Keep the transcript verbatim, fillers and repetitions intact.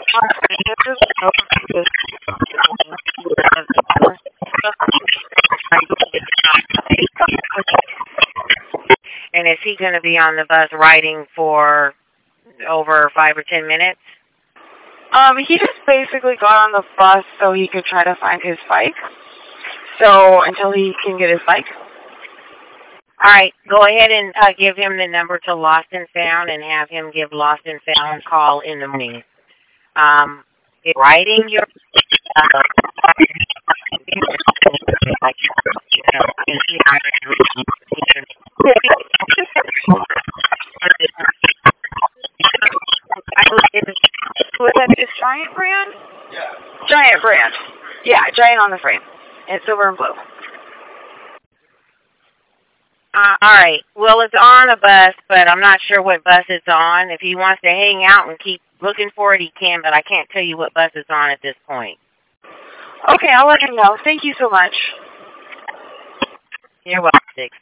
And is he going to be on the bus riding for over five or ten minutes? Um, he just basically got on the bus so he could try to find his bike. So until he can get his bike. All right, go ahead and uh, give him the number to Lost and Found and have him give Lost and Found a call in the morning. Um, writing your uh, was that this Giant brand? Yeah. Giant brand. Yeah, Giant on the frame. It's silver and blue. Uh, all right. Well, it's on a bus, but I'm not sure what bus it's on. If he wants to hang out and keep looking for it, he can, but I can't tell you what bus it's on at this point. Okay, I'll let him know. Thank you so much. You're welcome, Six.